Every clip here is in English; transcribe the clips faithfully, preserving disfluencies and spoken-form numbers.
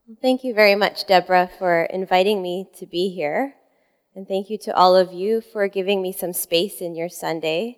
Thank you very much, Deborah, for inviting me to be here. And thank you to all of you for giving me some space in your Sunday.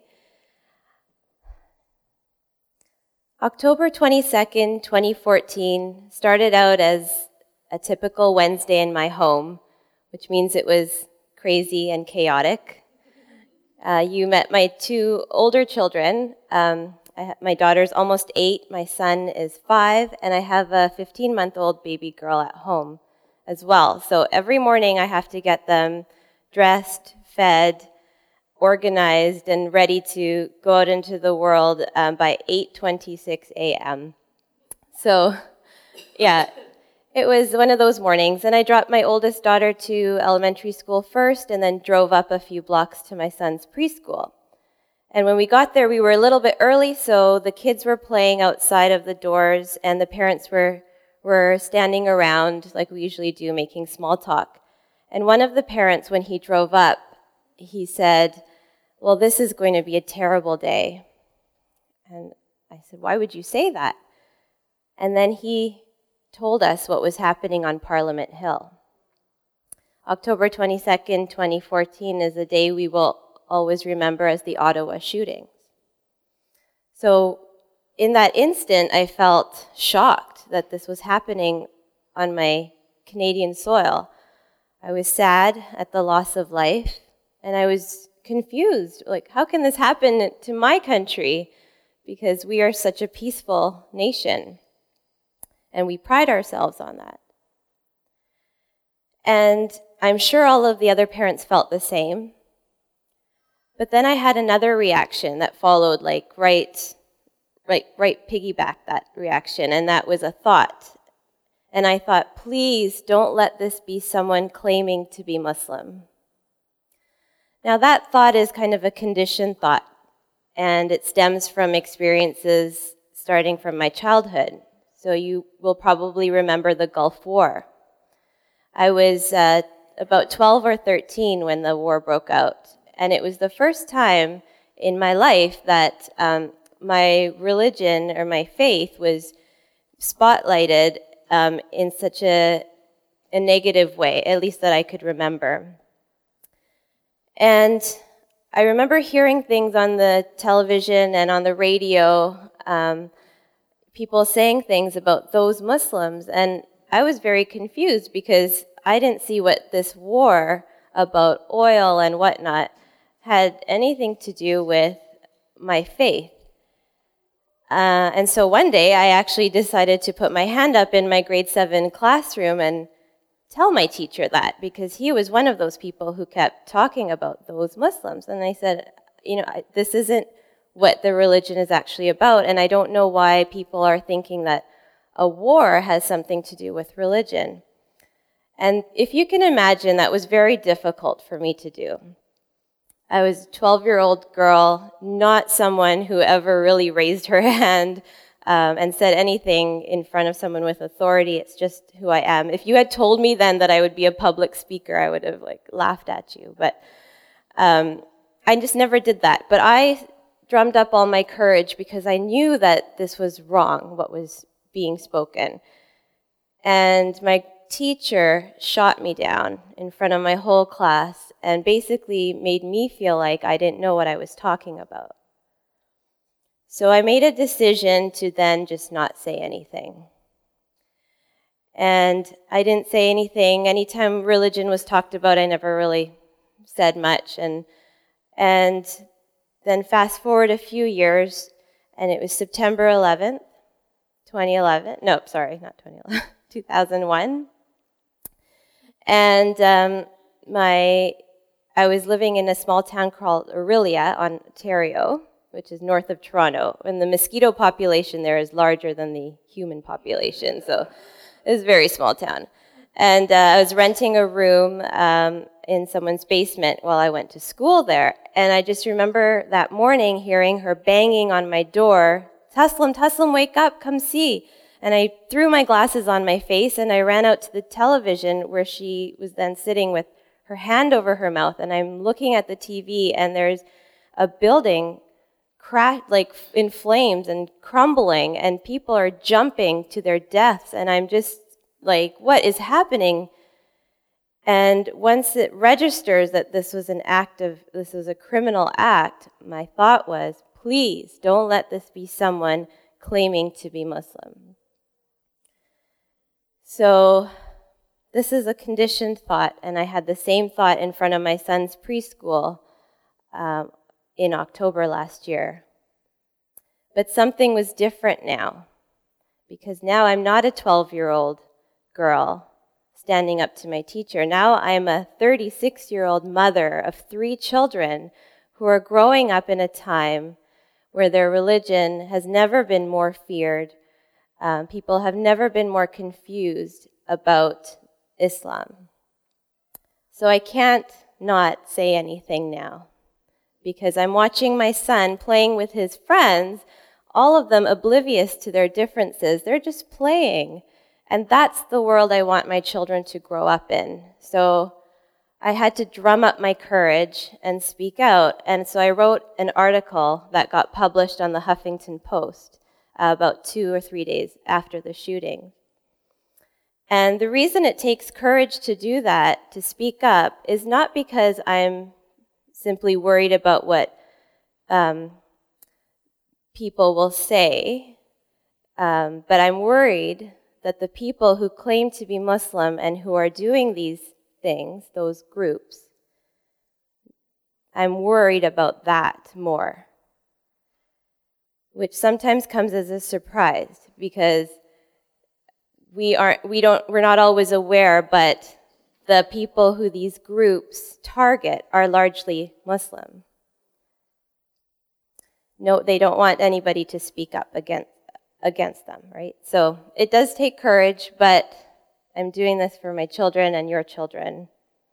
October twenty-second, twenty fourteen started out as a typical Wednesday in my home, which means it was crazy and chaotic. Uh, you met my two older children. Um, I, my daughter's almost eight, my son is five, and I have a fifteen-month-old baby girl at home as well. So every morning I have to get them dressed, fed, organized, and ready to go out into the world um, by eight twenty-six a.m. So, yeah, it was one of those mornings, and I dropped my oldest daughter to elementary school first and then drove up a few blocks to my son's preschool. And when we got there, we were a little bit early, so the kids were playing outside of the doors, and the parents were, were standing around like we usually do, making small talk. And one of the parents, when he drove up, he said, "Well, this is going to be a terrible day." And I said, "Why would you say that?" And then he told us what was happening on Parliament Hill. October twenty-second, twenty fourteen is a day we will always remember as the Ottawa shootings. So in that instant, I felt shocked that this was happening on my Canadian soil. I was sad at the loss of life, and I was confused. Like, how can this happen to my country? Because we are such a peaceful nation, and we pride ourselves on that. And I'm sure all of the other parents felt the same. But then I had another reaction that followed, like right, right, right, piggyback that reaction, and that was a thought. And I thought, please don't let this be someone claiming to be Muslim. Now that thought is kind of a conditioned thought, and it stems from experiences starting from my childhood. So you will probably remember the Gulf War. I was uh, about twelve or thirteen when the war broke out. And it was the first time in my life that um, my religion or my faith was spotlighted um, in such a, a negative way, at least that I could remember. And I remember hearing things on the television and on the radio, um, people saying things about those Muslims, and I was very confused because I didn't see what this war about oil and whatnot had anything to do with my faith. Uh, and so one day I actually decided to put my hand up in my grade seven classroom and tell my teacher that, because he was one of those people who kept talking about those Muslims. And I said, you know, this isn't what the religion is actually about, and I don't know why people are thinking that a war has something to do with religion. And if you can imagine, that was very difficult for me to do. I was a twelve-year-old girl, not someone who ever really raised her hand um, and said anything in front of someone with authority. It's just who I am. If you had told me then that I would be a public speaker, I would have like laughed at you. But um, I just never did that. But I drummed up all my courage because I knew that this was wrong, what was being spoken. And my teacher shot me down in front of my whole class and basically made me feel like I didn't know what I was talking about. So I made a decision to then just not say anything. And I didn't say anything. Anytime religion was talked about, I never really said much. And, and then fast forward a few years, and it was September eleventh, twenty eleven. No, sorry, not twenty eleven, two thousand one. And um, my, I was living in a small town called Orillia, Ontario, which is north of Toronto, and the mosquito population there is larger than the human population, so it was a very small town. And uh, I was renting a room um, in someone's basement while I went to school there, and I just remember that morning hearing her banging on my door, "Tuslim, Tuslim, wake up, come see." And I threw my glasses on my face, and I ran out to the television where she was then sitting with her hand over her mouth, and I'm looking at the T V, and there's a building cra- like in flames and crumbling, and people are jumping to their deaths, and I'm just like, what is happening? And once it registers that this was an act of, this was a criminal act, my thought was, please don't let this be someone claiming to be Muslim. So this is a conditioned thought, and I had the same thought in front of my son's preschool um, in October last year. But something was different now, because now I'm not a twelve-year-old girl standing up to my teacher. Now I'm a thirty-six-year-old mother of three children who are growing up in a time where their religion has never been more feared. Um, people have never been more confused about Islam. So I can't not say anything now, because I'm watching my son playing with his friends, all of them oblivious to their differences. They're just playing. And that's the world I want my children to grow up in. So I had to drum up my courage and speak out. And so I wrote an article that got published on the Huffington Post uh, about two or three days after the shooting. And the reason it takes courage to do that, to speak up, is not because I'm simply worried about what um, people will say, um, but I'm worried that the people who claim to be Muslim and who are doing these things, those groups, I'm worried about that more, which sometimes comes as a surprise, because we aren't, we don't, we're not always aware, but the people who these groups target are largely Muslim. No, they don't want anybody to speak up against against them, right? So it does take courage, but I'm doing this for my children and your children.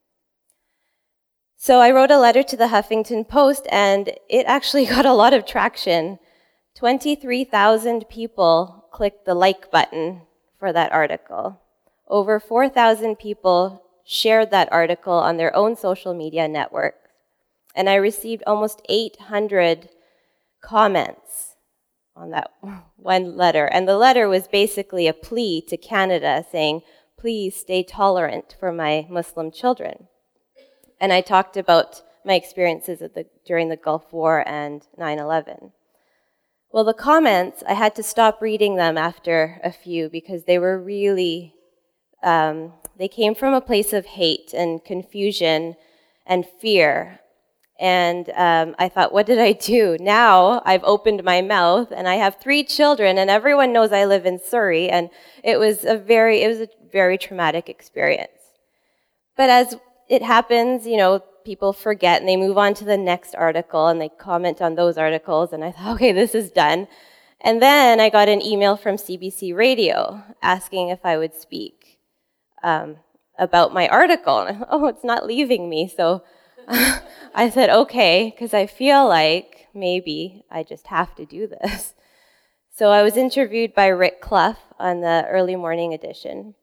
So I wrote a letter to the Huffington Post, and it actually got a lot of traction. twenty-three thousand people clicked the like button for that article. Over four thousand people shared that article on their own social media networks. And I received almost eight hundred comments on that one letter. And the letter was basically a plea to Canada saying, please stay tolerant for my Muslim children. And I talked about my experiences at the, during the Gulf War and nine eleven. Well, the comments, I had to stop reading them after a few, because they were really, um, they came from a place of hate and confusion and fear. And um, I thought, what did I do? Now I've opened my mouth, and I have three children, and everyone knows I live in Surrey, and it was a very, it was a very traumatic experience. But as it happens, you know, people forget, and they move on to the next article, and they comment on those articles, and I thought, okay, this is done. And then I got an email from C B C Radio asking if I would speak um, about my article. And I thought, oh, it's not leaving me, so I said, okay, because I feel like maybe I just have to do this. So I was interviewed by Rick Clough on the early morning edition.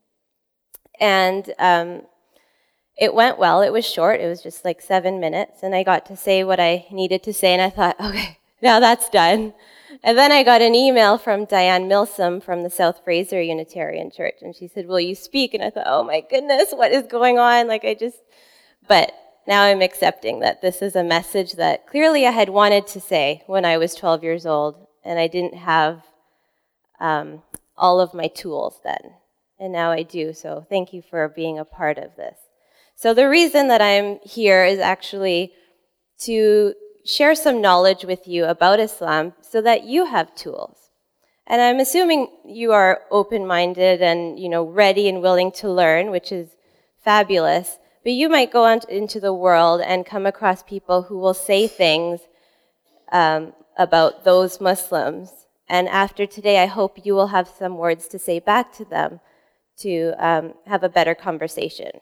And um, it went well. It was short. It was just like seven minutes. And I got to say what I needed to say. And I thought, okay, now that's done. And then I got an email from Diane Milsom from the South Fraser Unitarian Church. And she said, will you speak? And I thought, oh my goodness, what is going on? Like I just, but now I'm accepting that this is a message that clearly I had wanted to say when I was twelve years old, and I didn't have um, all of my tools then, and now I do, so thank you for being a part of this. So the reason that I'm here is actually to share some knowledge with you about Islam so that you have tools. And I'm assuming you are open-minded and, you know, ready and willing to learn, which is fabulous. But you might go out into the world and come across people who will say things um, about those Muslims. And after today, I hope you will have some words to say back to them to um, have a better conversation.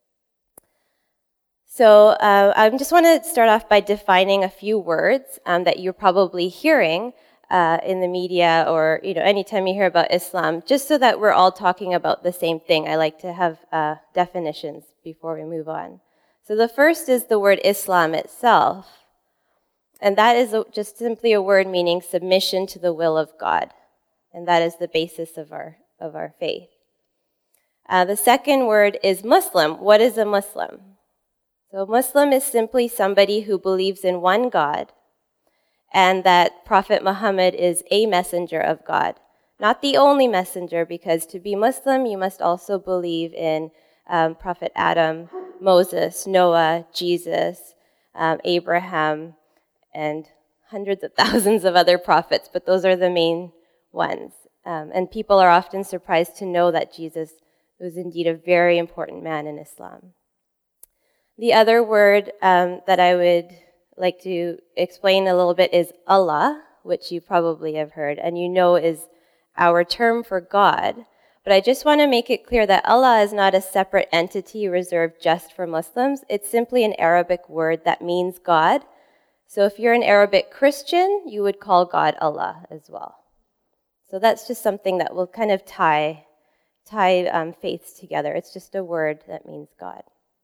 So uh, I just want to start off by defining a few words um, that you're probably hearing uh, in the media or, you know, anytime you hear about Islam, just so that we're all talking about the same thing. I like to have uh, definitions before we move on. So the first is the word Islam itself, and that is just simply a word meaning submission to the will of God, and that is the basis of our of our faith. Uh, the second word is Muslim. What is a Muslim? So Muslim is simply somebody who believes in one God and that Prophet Muhammad is a messenger of God. Not the only messenger, because to be Muslim, you must also believe in um, Prophet Adam, Moses, Noah, Jesus, um, Abraham, and hundreds of thousands of other prophets, but those are the main ones. Um, and people are often surprised to know that Jesus was indeed a very important man in Islam. The other word um, that I would like to explain a little bit is Allah, which you probably have heard, and you know is our term for God. But I just want to make it clear that Allah is not a separate entity reserved just for Muslims. It's simply an Arabic word that means God. So if you're an Arabic Christian, you would call God Allah as well. So that's just something that will kind of tie, tie um, faiths together. It's just a word that means God.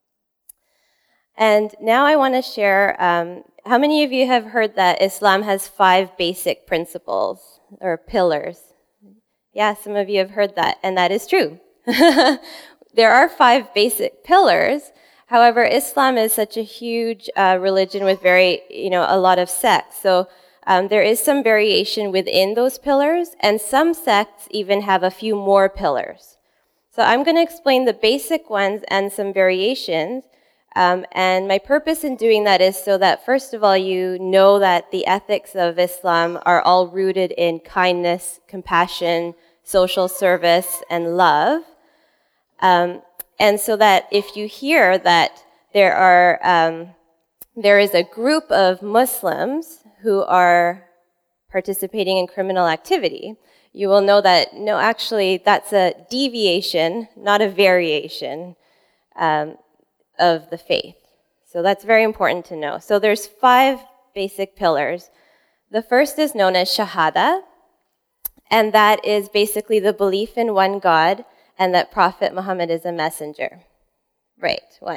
And now I want to share, um, how many of you have heard that Islam has five basic principles or pillars? Yeah, some of you have heard that, and that is true. There are five basic pillars. However, Islam is such a huge uh, religion with very, you know, a lot of sects. So um, there is some variation within those pillars, and some sects even have a few more pillars. So I'm going to explain the basic ones and some variations. Um, and my purpose in doing that is so that, first of all, you know that the ethics of Islam are all rooted in kindness, compassion, social service, and love. Um, and so that if you hear that there are, um, there is a group of Muslims who are participating in criminal activity, you will know that, no, actually, that's a deviation, not a variation. Um, of the faith. So that's very important to know. So there's five basic pillars. The first is known as Shahada, and that is basically the belief in one God and that Prophet Muhammad is a messenger. Right, one.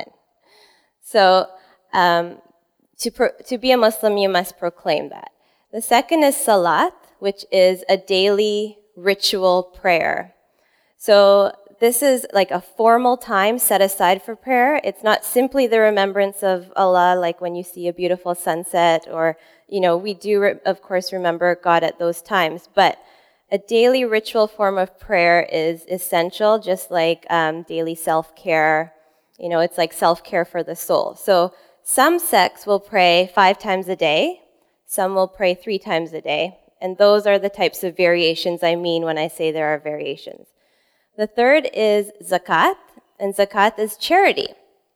So um, to, pro- to be a Muslim, you must proclaim that. The second is Salat, which is a daily ritual prayer. So this is like a formal time set aside for prayer. It's not simply the remembrance of Allah, like when you see a beautiful sunset, or, you know, we do, re- of course, remember God at those times. But a daily ritual form of prayer is essential, just like um, daily self-care. You know, it's like self-care for the soul. So some sects will pray five times a day. Some will pray three times a day. And those are the types of variations I mean when I say there are variations. The third is zakat, and zakat is charity.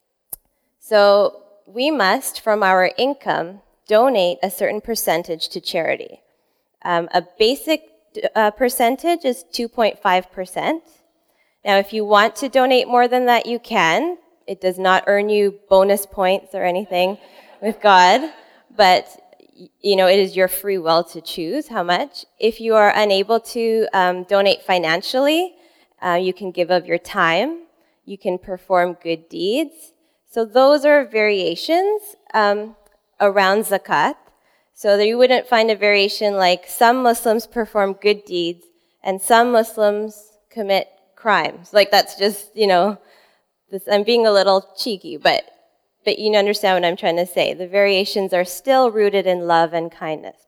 So we must, from our income, donate a certain percentage to charity. Um, a basic uh, percentage is two point five percent. Now, if you want to donate more than that, you can. It does not earn you bonus points or anything with God, but you know, it is your free will to choose how much. If you are unable to um, donate financially, Uh, you can give of your time. You can perform good deeds. So those are variations um, around zakat. So that you wouldn't find a variation like some Muslims perform good deeds and some Muslims commit crimes. Like that's just, you know, this, I'm being a little cheeky, but but you understand what I'm trying to say. The variations are still rooted in love and kindness.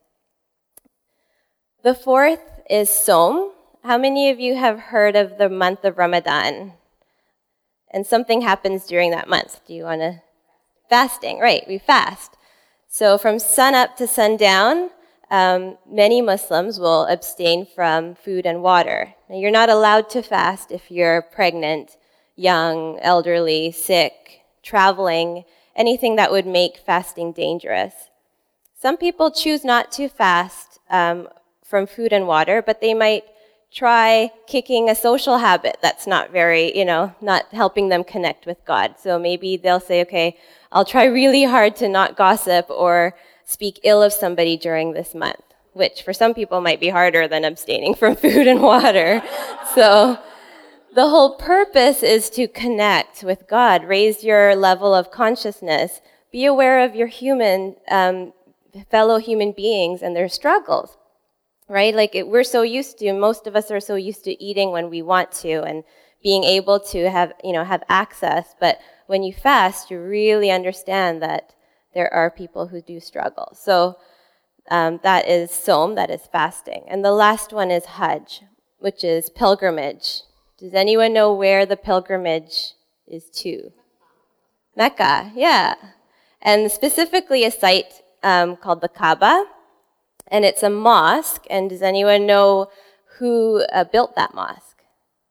The fourth is Som. How many of you have heard of the month of Ramadan? And something happens during that month. Do you want to? Fasting, right, we fast. So from sun up to sundown, um, many Muslims will abstain from food and water. Now, you're not allowed to fast if you're pregnant, young, elderly, sick, traveling, anything that would make fasting dangerous. Some people choose not to fast um, from food and water, but they might try kicking a social habit that's not very, you know, not helping them connect with God. So maybe they'll say, okay, I'll try really hard to not gossip or speak ill of somebody during this month, which for some people might be harder than abstaining from food and water. So the whole purpose is to connect with God, raise your level of consciousness, be aware of your human, um, fellow human beings and their struggles. Right? Like it, we're so used to, most of us are so used to eating when we want to and being able to have, you know, have access. But when you fast, you really understand that there are people who do struggle. So um, that is Som, that is fasting. And the last one is Hajj, which is pilgrimage. Does anyone know where the pilgrimage is to? Mecca, yeah. And specifically a site um, called the Kaaba. And it's a mosque. And does anyone know who uh, built that mosque?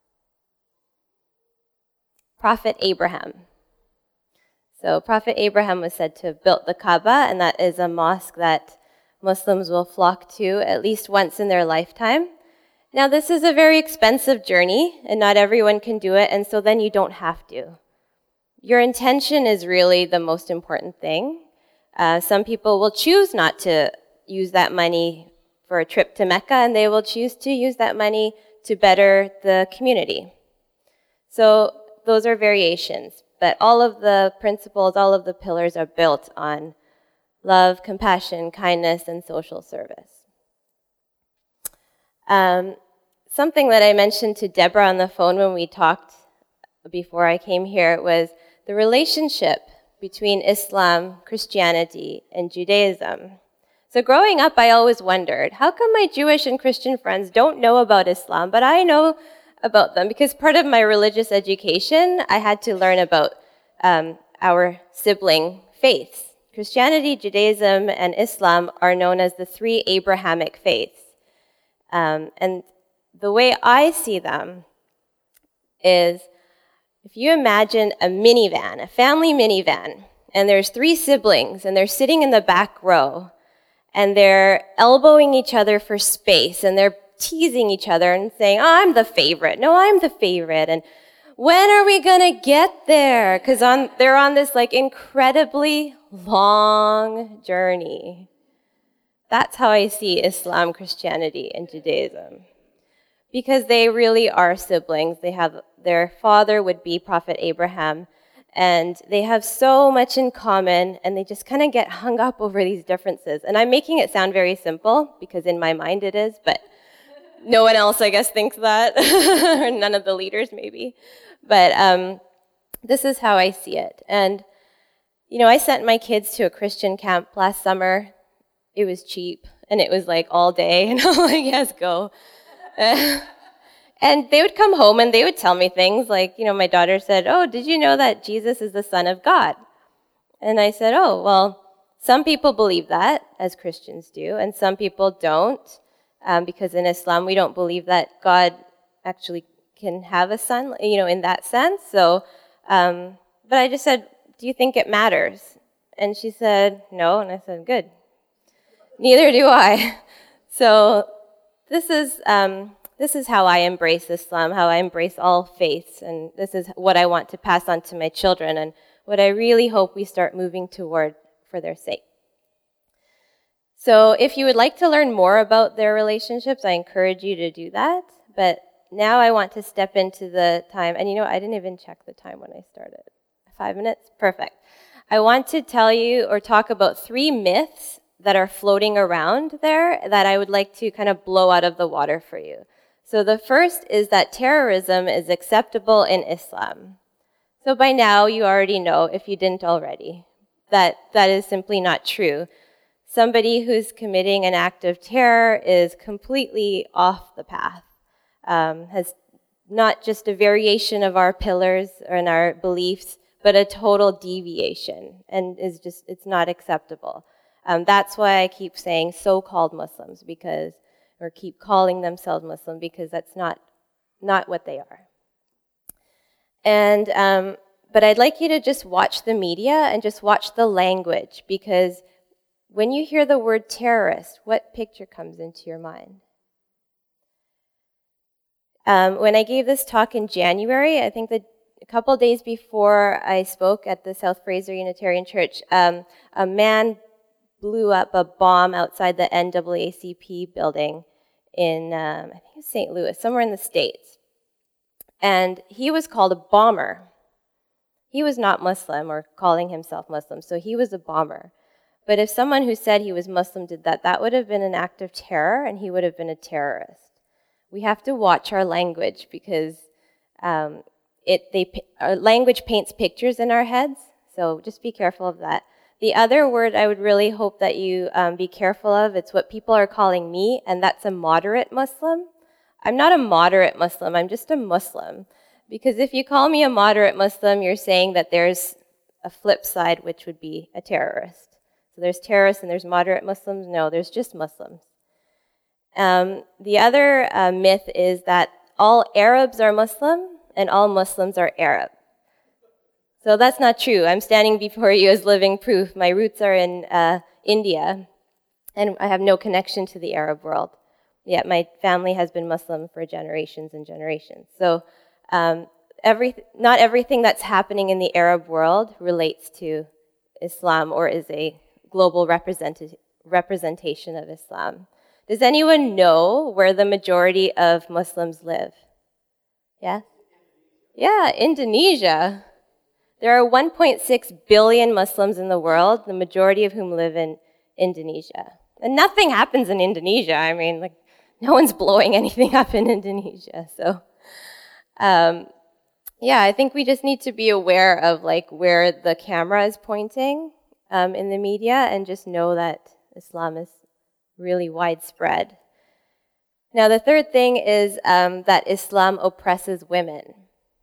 Prophet Abraham. So Prophet Abraham was said to have built the Kaaba, and that is a mosque that Muslims will flock to at least once in their lifetime. Now, this is a very expensive journey, and not everyone can do it, and so then you don't have to. Your intention is really the most important thing. Uh, some people will choose not to use that money for a trip to Mecca, and they will choose to use that money to better the community. So those are variations, but all of the principles, all of the pillars are built on love, compassion, kindness, and social service. Um, something that I mentioned to Deborah on the phone when we talked before I came here was the relationship between Islam, Christianity, and Judaism. So growing up, I always wondered, how come my Jewish and Christian friends don't know about Islam, but I know about them? Because part of my religious education, I had to learn about um, our sibling faiths. Christianity, Judaism, and Islam are known as the three Abrahamic faiths. Um, and the way I see them is, if you imagine a minivan, a family minivan, and there's three siblings, and they're sitting in the back row, and they're elbowing each other for space, and they're teasing each other and saying, oh, I'm the favorite. No, I'm the favorite. And when are we going to get there? Because on, they're on this like incredibly long journey. That's how I see Islam, Christianity, and Judaism. Because they really are siblings. They have, their father would be Prophet Abraham, and they have so much in common, and they just kind of get hung up over these differences. And I'm making it sound very simple, because in my mind it is, but no one else, I guess, thinks that, or none of the leaders, maybe. But um, this is how I see it. And, you know, I sent my kids to a Christian camp last summer. It was cheap, and it was like all day, and I'm like, yes, go. And they would come home, and they would tell me things like, you know, my daughter said, oh, did you know that Jesus is the Son of God? And I said, oh, well, some people believe that, as Christians do, and some people don't. Um, because in Islam, we don't believe that God actually can have a son, you know, in that sense. So, um, but I just said, do you think it matters? And she said, no. And I said, good. Neither do I. So this is, um, this is how I embrace Islam, how I embrace all faiths. And this is what I want to pass on to my children, and what I really hope we start moving toward for their sake. So if you would like to learn more about their relationships, I encourage you to do that. But now I want to step into the time. And you know, I didn't even check the time when I started. Five minutes? Perfect. I want to tell you or talk about three myths that are floating around there that I would like to kind of blow out of the water for you. So the first is that terrorism is acceptable in Islam. So by now, you already know, if you didn't already, that that is simply not true. Somebody who's committing an act of terror is completely off the path, um, has not just a variation of our pillars and our beliefs, but a total deviation, and is just, it's not acceptable. Um, that's why I keep saying so-called Muslims, because, or keep calling themselves Muslim, because that's not, not what they are. And, um, but I'd like you to just watch the media and just watch the language, because when you hear the word terrorist, what picture comes into your mind? Um, when I gave this talk in January, I think that a couple days before I spoke at the South Fraser Unitarian Church, um, a man blew up a bomb outside the N double A C P building in, um, I think it was Saint Louis, somewhere in the States. And he was called a bomber. He was not Muslim or calling himself Muslim, so he was a bomber. But if someone who said he was Muslim did that, that would have been an act of terror, and he would have been a terrorist. We have to watch our language, because Um, it they our language paints pictures in our heads, so just be careful of that. The other word I would really hope that you um, be careful of, it's what people are calling me, and that's a moderate Muslim. I'm not a moderate Muslim, I'm just a Muslim. Because if you call me a moderate Muslim, you're saying that there's a flip side, which would be a terrorist. So there's terrorists and there's moderate Muslims. No, there's just Muslims. Um, the other uh, myth is that all Arabs are Muslim and all Muslims are Arab. So that's not true. I'm standing before you as living proof. My roots are in uh, India, and I have no connection to the Arab world. Yet my family has been Muslim for generations and generations. So um, every, not everything that's happening in the Arab world relates to Islam or is a global represent- representation of Islam. Does anyone know where the majority of Muslims live? Yeah? Yeah, Indonesia. There are one point six billion Muslims in the world, the majority of whom live in Indonesia. And nothing happens in Indonesia. I mean, like, no one's blowing anything up in Indonesia. So, um, yeah, I think we just need to be aware of, like, where the camera is pointing um, in the media and just know that Islam is really widespread. Now, the third thing is um, that Islam oppresses women.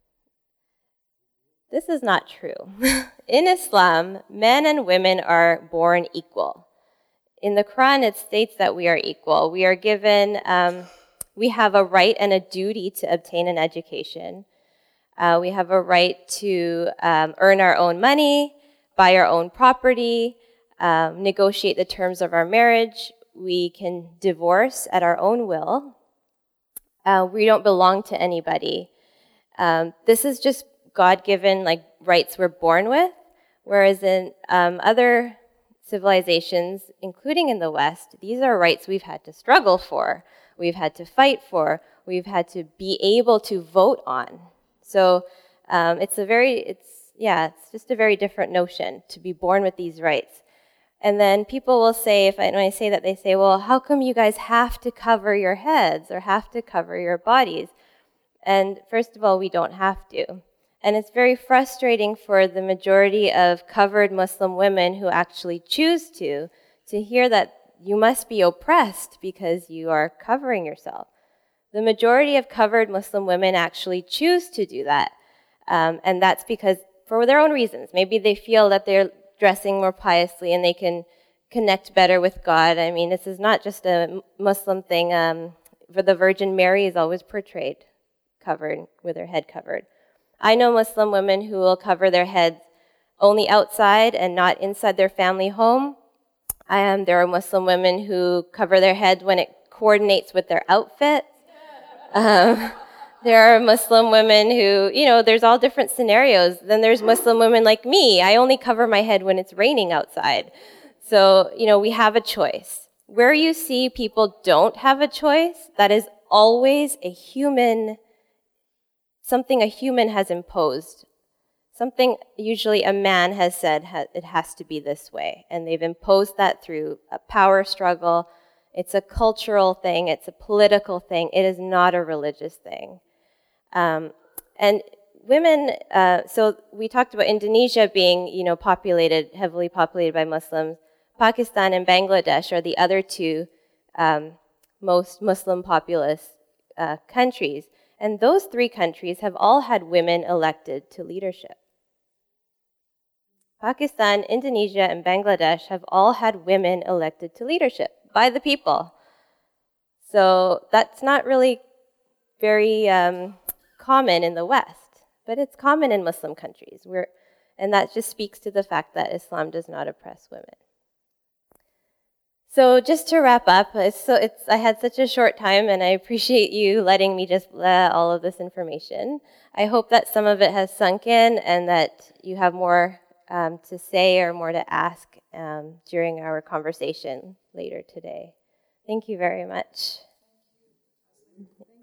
This is not true. In Islam, men and women are born equal. In the Quran, it states that we are equal. We are given, um, we have a right and a duty to obtain an education. Uh, we have a right to um, earn our own money, buy our own property, um, negotiate the terms of our marriage. We can divorce at our own will. Uh, we don't belong to anybody. Um, this is just God-given, like, rights we're born with, whereas in um, other civilizations, including in the West, these are rights we've had to struggle for, we've had to fight for, we've had to be able to vote on. So um, it's a very, it's, yeah, it's just a very different notion to be born with these rights. And then people will say, if I, when I say that, they say, well, how come you guys have to cover your heads or have to cover your bodies? And first of all, we don't have to. And it's very frustrating for the majority of covered Muslim women who actually choose to, to hear that you must be oppressed because you are covering yourself. The majority of covered Muslim women actually choose to do that. Um, and that's because, for their own reasons, maybe they feel that they're dressing more piously and they can connect better with God. I mean, this is not just a Muslim thing. Um, for the Virgin Mary is always portrayed covered, with her head covered. I know Muslim women who will cover their heads only outside and not inside their family home. Um, there are Muslim women who cover their head when it coordinates with their outfit. Um, there are Muslim women who, you know, there's all different scenarios. Then there's Muslim women like me. I only cover my head when it's raining outside. So, you know, we have a choice. Where you see people don't have a choice, that is always a human something a human has imposed. Something usually a man has said ha- it has to be this way. And they've imposed that through a power struggle. It's a cultural thing. It's a political thing. It is not a religious thing. Um, and women, uh, so we talked about Indonesia being, you know, populated, heavily populated by Muslims. Pakistan and Bangladesh are the other two um, most Muslim populous uh, countries. And those three countries have all had women elected to leadership. Pakistan, Indonesia, and Bangladesh have all had women elected to leadership by the people. So that's not really very um, common in the West, but it's common in Muslim countries. We're, and that just speaks to the fact that Islam does not oppress women. So just to wrap up, it's so it's, I had such a short time, and I appreciate you letting me just let all of this information. I hope that some of it has sunk in and that you have more um, to say or more to ask um, during our conversation later today. Thank you very much.